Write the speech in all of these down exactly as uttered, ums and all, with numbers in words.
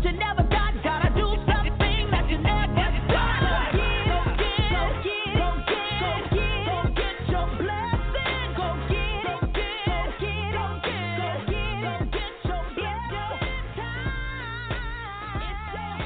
you never got. Gotta do something that you never got. Go get, go get, go get, go get your blessing. Go get, go get, go get, go get, go get your blessing. It's your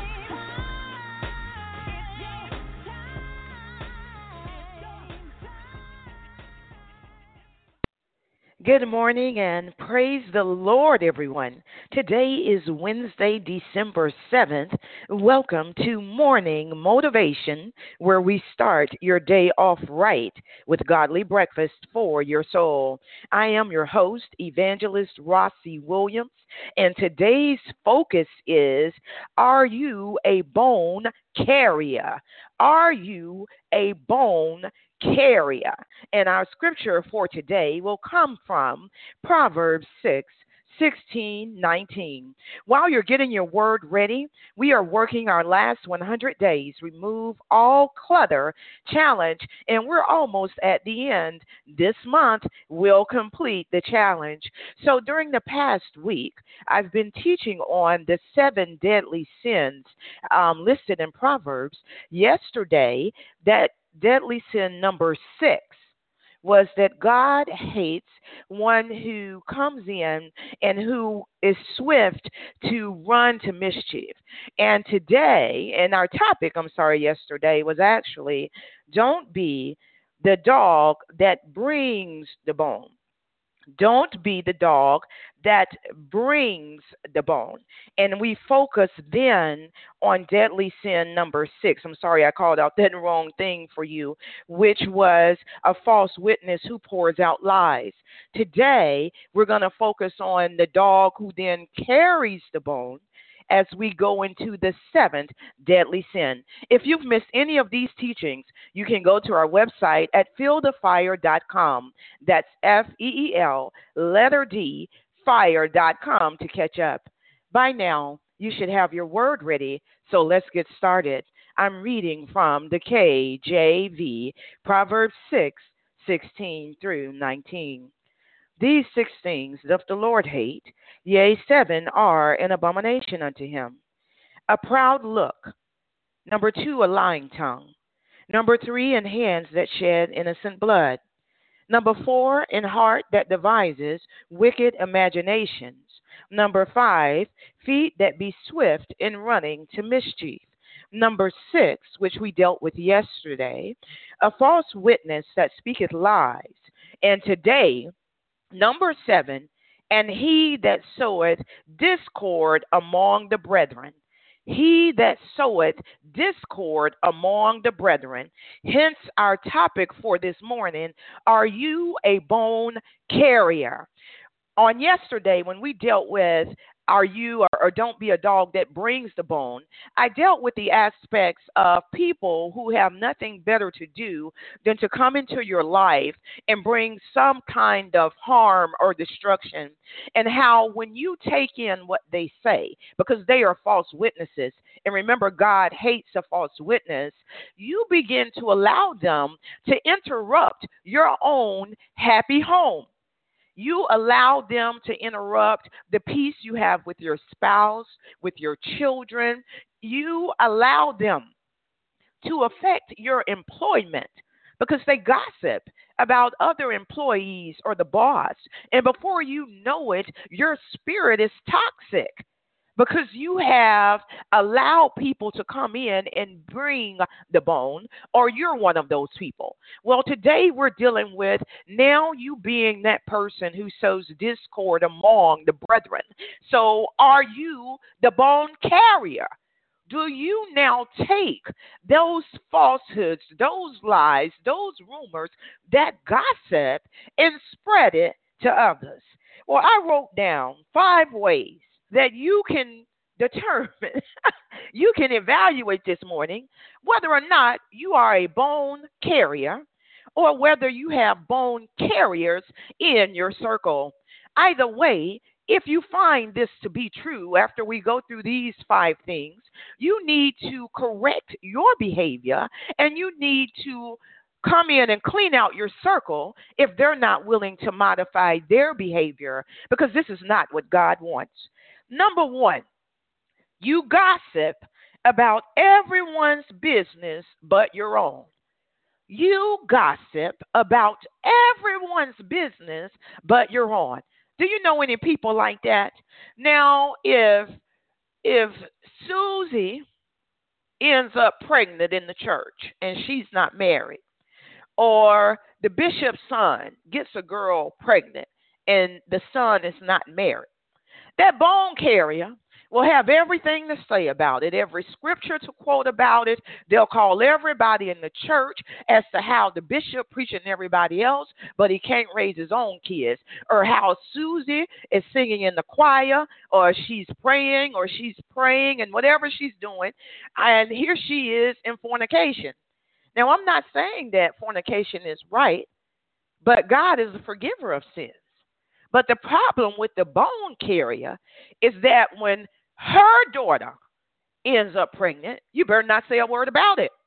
Good morning and praise the Lord, everyone. Today is Wednesday, December seventh. Welcome to Morning Motivation, where we start your day off right with godly breakfast for your soul. I am your host, Evangelist Rossi Williams, and today's focus is, are you a bone carrier? Are you a bone carrier? And our scripture for today will come from Proverbs six, sixteen, nineteen. While you're getting your word ready, we are working our last one hundred days, remove all clutter challenge, and we're almost at the end. This month, we'll complete the challenge. So during the past week, I've been teaching on the seven deadly sins um, listed in Proverbs. Yesterday, that deadly sin number six was that God hates one who comes in and who is swift to run to mischief. And today, and our topic, I'm sorry, yesterday was actually, don't be the dog that brings the bone. Don't be the dog that brings the bone. And we focus then on deadly sin number six. I'm sorry, I called out that wrong thing for you, which was a false witness who pours out lies. Today, we're going to focus on the dog who then carries the bone as we go into the seventh deadly sin. If you've missed any of these teachings, you can go to our website at feel the fire dot com. That's F E E L, letter D, fire dot com to catch up. By now, you should have your word ready, so let's get started. I'm reading from the K J V, Proverbs six, sixteen through nineteen. These six things doth the Lord hate, yea, seven are an abomination unto him. A proud look. Number two, a lying tongue. Number three, in hands that shed innocent blood. Number four, in heart that devises wicked imaginations. Number five, feet that be swift in running to mischief. Number six, which we dealt with yesterday, a false witness that speaketh lies. And today, number seven, and he that soweth discord among the brethren. He that soweth discord among the brethren. Hence our topic for this morning, are you a bone carrier? On yesterday, when we dealt with are you or, or don't be a dog that brings the bone, I dealt with the aspects of people who have nothing better to do than to come into your life and bring some kind of harm or destruction, and how when you take in what they say, because they are false witnesses, and remember, God hates a false witness, you begin to allow them to interrupt your own happy home. You allow them to interrupt the peace you have with your spouse, with your children. You allow them to affect your employment because they gossip about other employees or the boss. And before you know it, your spirit is toxic because you have allowed people to come in and bring the bone, or you're one of those people. Well, today we're dealing with now you being that person who sows discord among the brethren. So are you the bone carrier? Do you now take those falsehoods, those lies, those rumors, that gossip, and spread it to others? Well, I wrote down five ways that you can determine, you can evaluate this morning whether or not you are a bone carrier or whether you have bone carriers in your circle. Either way, if you find this to be true after we go through these five things, you need to correct your behavior and you need to come in and clean out your circle if they're not willing to modify their behavior, because this is not what God wants. Number one, You gossip about everyone's business but your own. You gossip about everyone's business but your own. Do you know any people like that? Now, if if Susie ends up pregnant in the church and she's not married, or the bishop's son gets a girl pregnant and the son is not married, that bone carrier will have everything to say about it, every scripture to quote about it. They'll call everybody in the church as to how the bishop preaching everybody else, but he can't raise his own kids, or how Susie is singing in the choir, or she's praying, or she's praying, and whatever she's doing, and here she is in fornication. Now, I'm not saying that fornication is right, but God is a forgiver of sins. But the problem with the bone carrier is that when her daughter ends up pregnant, you better not say a word about it.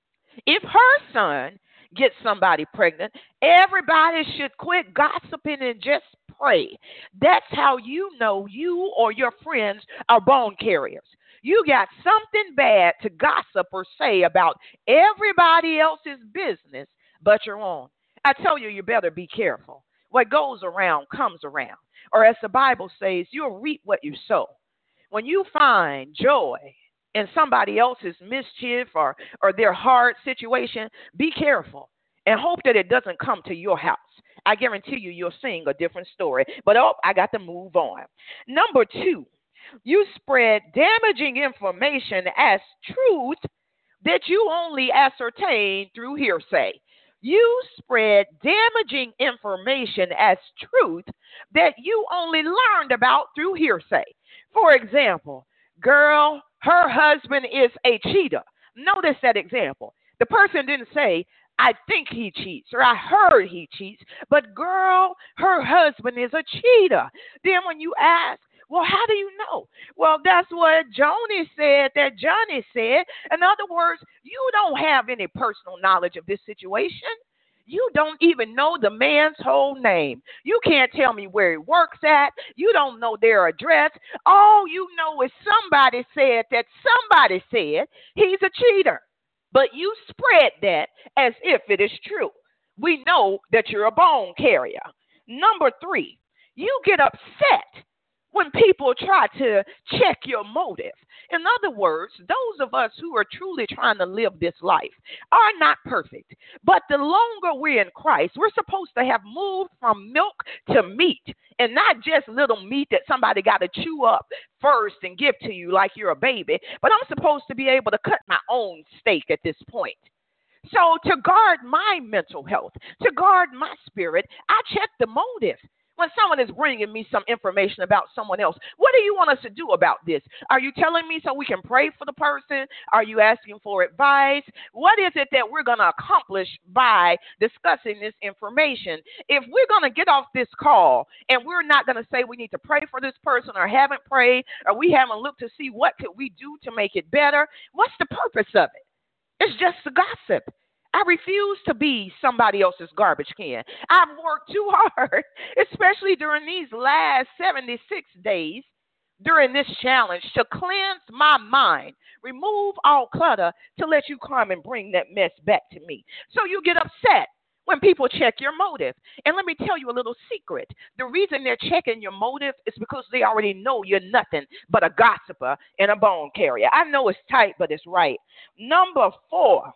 If her son gets somebody pregnant, everybody should quit gossiping and just pray. That's how you know you or your friends are bone carriers. You got something bad to gossip or say about everybody else's business but your own. I tell you, you better be careful. What goes around comes around. Or as the Bible says, you'll reap what you sow. When you find joy in somebody else's mischief or, or their hard situation, be careful and hope that it doesn't come to your house. I guarantee you, you'll sing a different story. But, oh, I got to move on. Number two, you spread damaging information as truth that you only ascertain through hearsay. You spread damaging information as truth that you only learned about through hearsay. For example, girl, her husband is a cheater. Notice that example. The person didn't say, I think he cheats, or I heard he cheats, but girl, her husband is a cheater. Then when you ask, well, how do you know? Well, that's what Joni said, that Johnny said. In other words, you don't have any personal knowledge of this situation. You don't even know the man's whole name. You can't tell me where he works at. You don't know their address. All you know is somebody said that somebody said he's a cheater. But you spread that as if it is true. We know that you're a bone carrier. Number three, you get upset when people try to check your motive. In other words, those of us who are truly trying to live this life are not perfect. But the longer we're in Christ, we're supposed to have moved from milk to meat, and not just little meat that somebody got to chew up first and give to you like you're a baby. But I'm supposed to be able to cut my own steak at this point. So to guard my mental health, to guard my spirit, I check the motive. When someone is bringing me some information about someone else, what do you want us to do about this? Are you telling me so we can pray for the person? Are you asking for advice? What is it that we're going to accomplish by discussing this information? If we're going to get off this call and we're not going to say we need to pray for this person, or haven't prayed, or we haven't looked to see what could we do to make it better, what's the purpose of it? It's just a gossip. I refuse to be somebody else's garbage can. I've worked too hard, especially during these last seventy-six days, during this challenge, to cleanse my mind, remove all clutter, to let you come and bring that mess back to me. So you get upset when people check your motive. And let me tell you a little secret. The reason they're checking your motive is because they already know you're nothing but a gossiper and a bone carrier. I know it's tight, but it's right. Number four.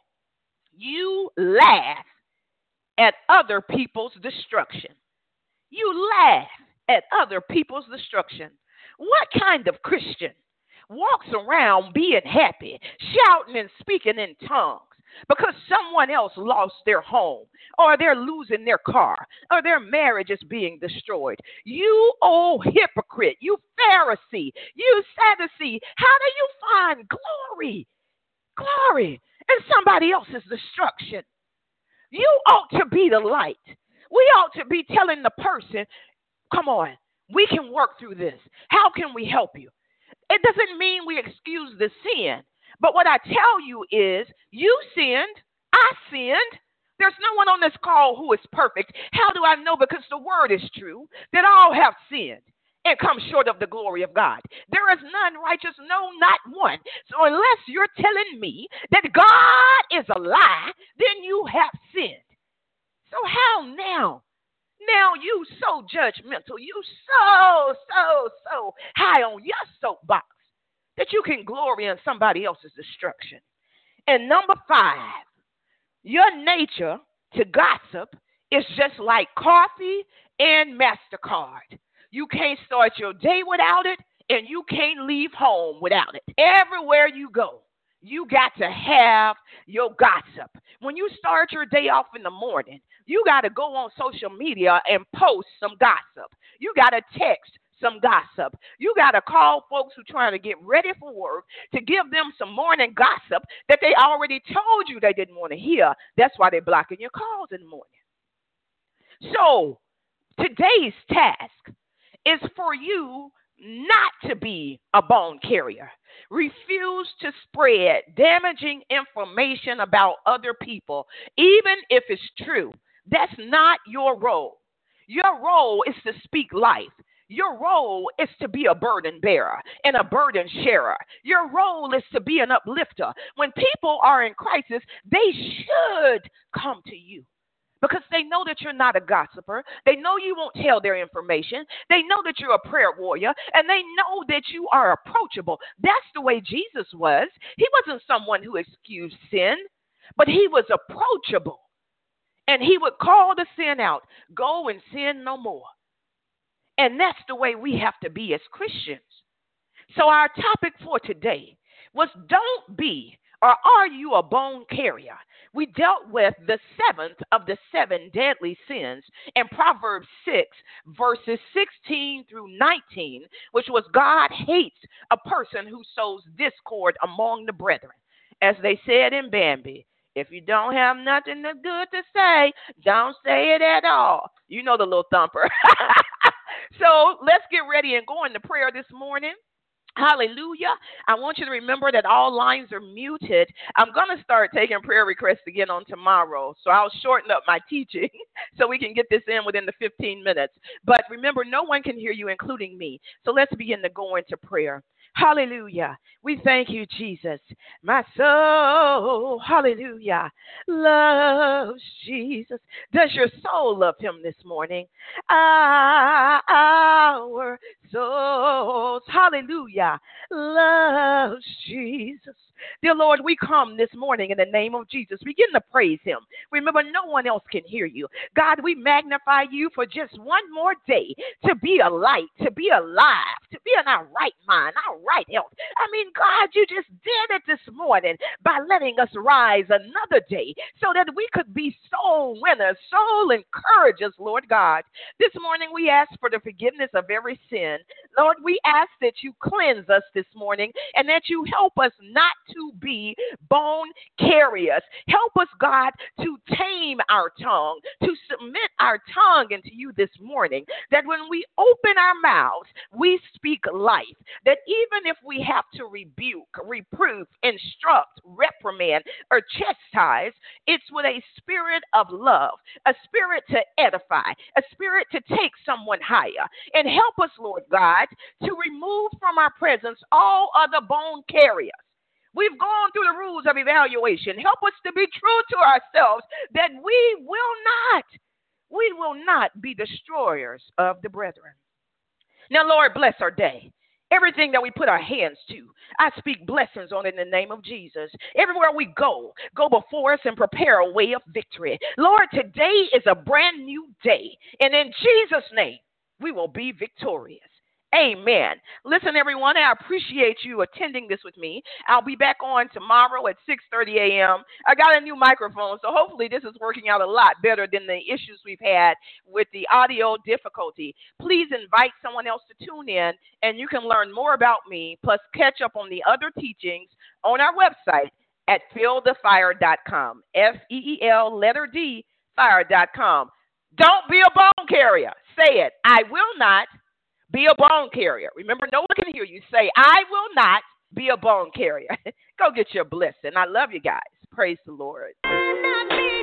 You laugh at other people's destruction. You laugh at other people's destruction. What kind of Christian walks around being happy, shouting and speaking in tongues because someone else lost their home, or they're losing their car, or their marriage is being destroyed? You old hypocrite, you Pharisee, you Sadducee, how do you find glory? Glory in somebody else's destruction. You ought to be the light. We ought to be telling the person, come on, we can work through this. How can we help you? It doesn't mean we excuse the sin. But what I tell you is, you sinned, I sinned. There's no one on this call who is perfect. How do I know? Because the word is true, that all have sinned and come short of the glory of God. There is none righteous, no, not one. So unless you're telling me that God is a lie, then you have sinned. So how now? Now you so judgmental, you so, so, so high on your soapbox that you can glory in somebody else's destruction. And number five, your nature to gossip is just like coffee and MasterCard. You can't start your day without it, and you can't leave home without it. Everywhere you go, you got to have your gossip. When you start your day off in the morning, you got to go on social media and post some gossip. You got to text some gossip. You got to call folks who are trying to get ready for work to give them some morning gossip that they already told you they didn't want to hear. That's why they're blocking your calls in the morning. So today's task is for you not to be a bone carrier. Refuse to spread damaging information about other people, even if it's true. That's not your role. Your role is to speak life. Your role is to be a burden bearer and a burden sharer. Your role is to be an uplifter. When people are in crisis, they should come to you, because they know that you're not a gossiper. They know you won't tell their information. They know that you're a prayer warrior, and they know that you are approachable. That's the way Jesus was. He wasn't someone who excused sin, but he was approachable. And he would call the sin out, go and sin no more. And that's the way we have to be as Christians. So our topic for today was, don't be or are you a bone carrier? We dealt with the seventh of the seven deadly sins in Proverbs six, verses sixteen through nineteen, which was God hates a person who sows discord among the brethren. As they said in Bambi, if you don't have nothing good to say, don't say it at all. You know the little thumper. So let's get ready and go into prayer this morning. Hallelujah. I want you to remember that all lines are muted. I'm going to start taking prayer requests again on tomorrow, so I'll shorten up my teaching so we can get this in within the fifteen minutes. But remember, no one can hear you, including me. So let's begin to go into prayer. Hallelujah. We thank you, Jesus. My soul, hallelujah, loves Jesus. Does your soul love him this morning? Our souls, hallelujah, loves Jesus. Dear Lord, we come this morning in the name of Jesus. Begin to praise him. Remember, no one else can hear you. God, we magnify you for just one more day to be a light, to be alive, to be in our right mind, our right health. I mean, God, you just did it this morning by letting us rise another day so that we could be soul winners, soul encouragers, Lord God. This morning we ask for the forgiveness of every sin. Lord, we ask that you cleanse us this morning and that you help us not to be bone carriers. Help us, God, to tame our tongue, to submit our tongue into you this morning, that when we open our mouths, we speak life, that even if we have to rebuke, reprove, instruct, reprimand, or chastise, it's with a spirit of love, a spirit to edify, a spirit to take someone higher. And help us, Lord God, to remove from our presence all other bone carriers. We've gone through the rules of evaluation. Help us to be true to ourselves, that we will not, we will not be destroyers of the brethren. Now, Lord, bless our day. Everything that we put our hands to, I speak blessings on it in the name of Jesus. Everywhere we go, go before us and prepare a way of victory. Lord, today is a brand new day, and in Jesus' name, we will be victorious. Amen. Listen, everyone, I appreciate you attending this with me. I'll be back on tomorrow at six thirty a.m. I got a new microphone, so hopefully this is working out a lot better than the issues we've had with the audio difficulty. Please invite someone else to tune in, and you can learn more about me, plus catch up on the other teachings on our website at feel the fire dot com, F E E L letter D, fire dot com. Don't be a bone carrier. Say it. I will not be a bone carrier. Remember, no one can hear you. Say, I will not be a bone carrier. Go get your blessing. I love you guys. Praise the Lord.